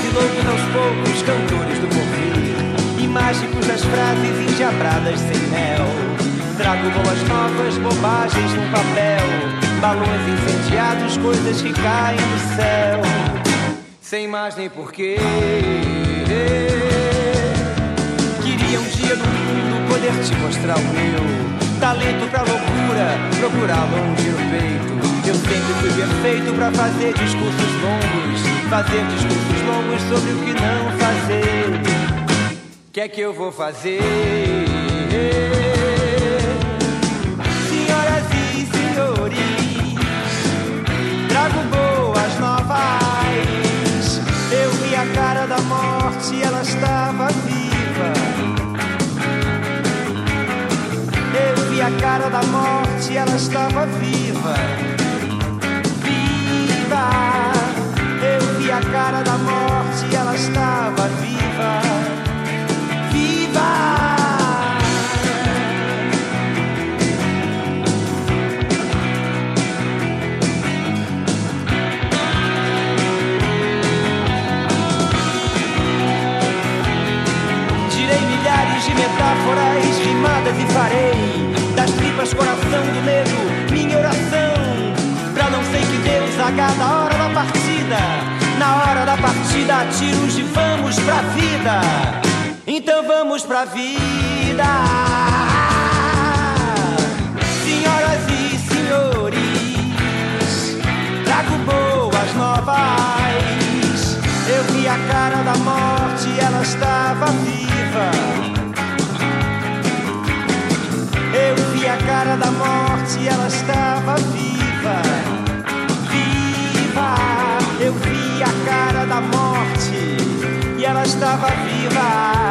loucos aos poucos, cantores do porvir, e mágicos das frases endiabradas sem mel. Trago boas novas, bobagens no papel, balões incendiados, coisas que caem do céu, sem mais nem porquê. Queria um dia no mundo poder te mostrar o meu talento pra loucura, procurar longe no peito. Eu sempre fui perfeito pra fazer discursos longos, fazer discursos longos sobre o que não fazer. Que é que eu vou fazer? Senhoras e senhores, trago boas novas. Eu vi a cara da morte e ela estava viva. Eu vi a cara da morte e ela estava viva. Eu vi a cara da morte e ela estava viva. Viva! Tirei milhares de metáforas rimadas e farei das tripas coração do medo minha oração, pra não sei que Deus agada a hora da partida. Na hora da partida, tiros de vamos pra vida. Então vamos pra vida. Senhoras e senhores, trago boas novas. Eu vi a cara da morte e ela estava viva. Eu vi a cara da morte e ela estava viva. Viva! Eu vi a cara da morte e ela estava viva.